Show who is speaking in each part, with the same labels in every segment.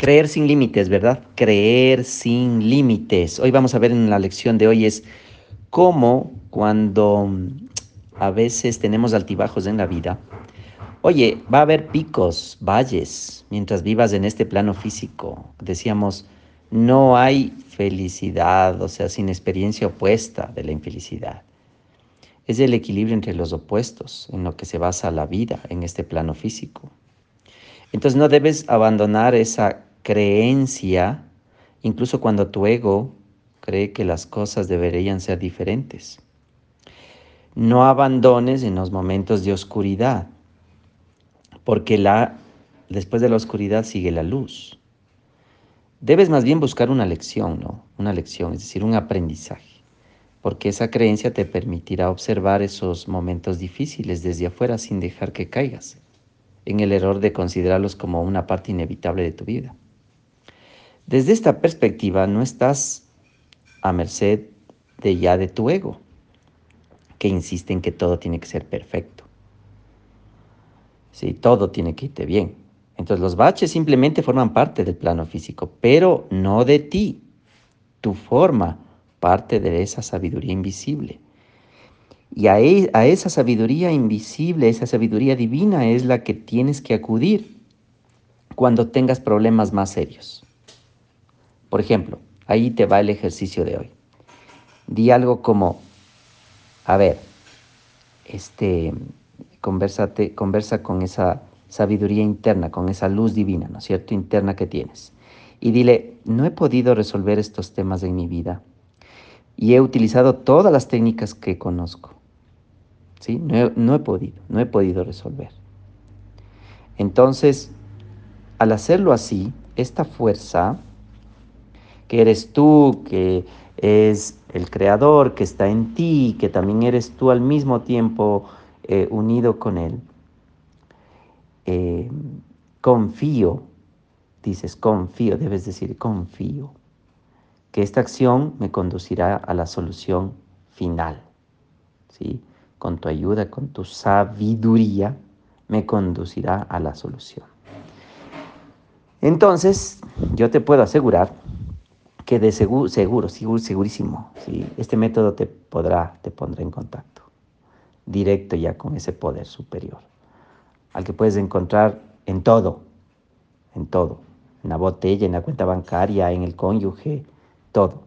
Speaker 1: Creer sin límites, ¿verdad? Creer sin límites. Hoy vamos a ver en la lección de hoy es cómo cuando a veces tenemos altibajos en la vida, oye, va a haber picos, valles, mientras vivas en este plano físico. Decíamos, no hay felicidad, o sea, sin experiencia opuesta de la infelicidad. Es el equilibrio entre los opuestos en lo que se basa la vida en este plano físico. Entonces no debes abandonar esa creencia, incluso cuando tu ego cree que las cosas deberían ser diferentes. No abandones en los momentos de oscuridad, porque después de la oscuridad sigue la luz. Debes más bien buscar una lección, ¿no? Una lección, es decir, un aprendizaje, porque esa creencia te permitirá observar esos momentos difíciles desde afuera sin dejar que caigas en el error de considerarlos como una parte inevitable de tu vida. Desde esta perspectiva no estás a merced de tu ego, que insiste en que todo tiene que ser perfecto. Sí, todo tiene que irte bien. Entonces los baches simplemente forman parte del plano físico, pero no de ti. Tú forma parte de esa sabiduría invisible. Y a esa sabiduría invisible, esa sabiduría divina es la que tienes que acudir cuando tengas problemas más serios. Por ejemplo, ahí te va el ejercicio de hoy. Di algo como, a ver, este, conversa con esa sabiduría interna, con esa luz divina, ¿no es cierto?, interna que tienes. Y dile, no he podido resolver estos temas en mi vida y he utilizado todas las técnicas que conozco, ¿sí? No he podido resolver. Entonces, al hacerlo así, esta fuerza, que eres tú, que es el creador, que está en ti, que también eres tú al mismo tiempo unido con él, eh, confío, dices confío, debes decir confío, que esta acción me conducirá a la solución final, ¿sí? Con tu ayuda, con tu sabiduría, me conducirá a la solución. Entonces, yo te puedo asegurar que de segurísimo, ¿sí? Este método te pondrá en contacto directo ya con ese poder superior, al que puedes encontrar en todo, en la botella, en la cuenta bancaria, en el cónyuge, todo.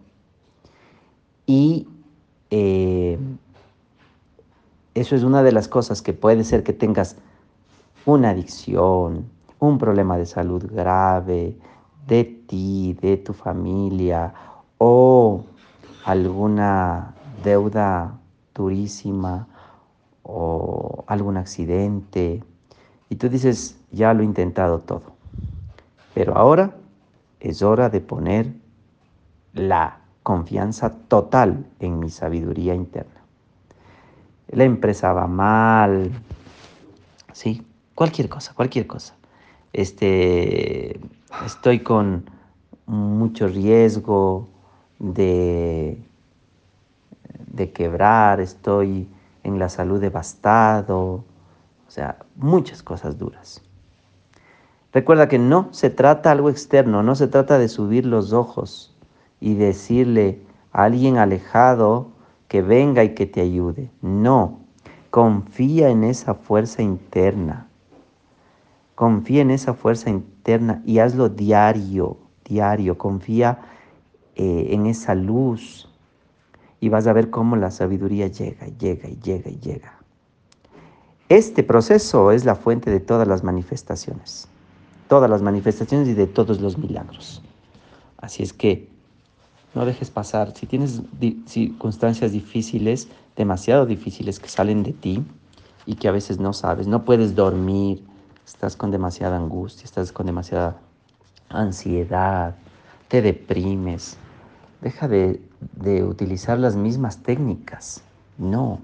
Speaker 1: Y eh, eso es una de las cosas que puede ser que tengas una adicción, un problema de salud grave, de ti, de tu familia, o alguna deuda durísima, o algún accidente. Y tú dices, ya lo he intentado todo. Pero ahora es hora de poner la confianza total en mi sabiduría interna. La empresa va mal, sí, cualquier cosa, cualquier cosa. Este, estoy con mucho riesgo de, de quebrar, estoy en la salud devastado, o sea, muchas cosas duras. Recuerda que no se trata algo externo, no se trata de subir los ojos y decirle a alguien alejado que venga y que te ayude. No, confía en esa fuerza interna. Confía en esa fuerza interna y hazlo diario, diario. Confía en esa luz y vas a ver cómo la sabiduría llega, y llega y llega y llega. Este proceso es la fuente de todas las manifestaciones y de todos los milagros. Así es que no dejes pasar. Si tienes circunstancias difíciles, demasiado difíciles que salen de ti y que a veces no sabes, no puedes dormir, estás con demasiada angustia, estás con demasiada ansiedad, te deprimes, deja de utilizar las mismas técnicas. No,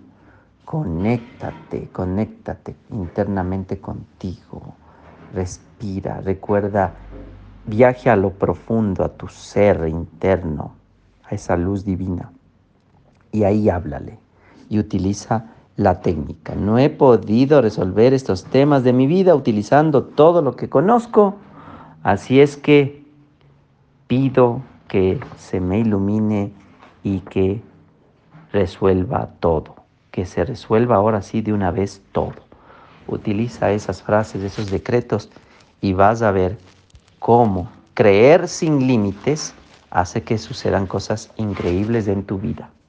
Speaker 1: conéctate internamente contigo. Respira, recuerda, viaje a lo profundo, a tu ser interno, a esa luz divina. Y ahí háblale y utiliza la técnica. No he podido resolver estos temas de mi vida utilizando todo lo que conozco, así es que pido que se me ilumine y que resuelva todo, que se resuelva ahora sí de una vez todo. Utiliza esas frases, esos decretos y vas a ver cómo creer sin límites hace que sucedan cosas increíbles en tu vida.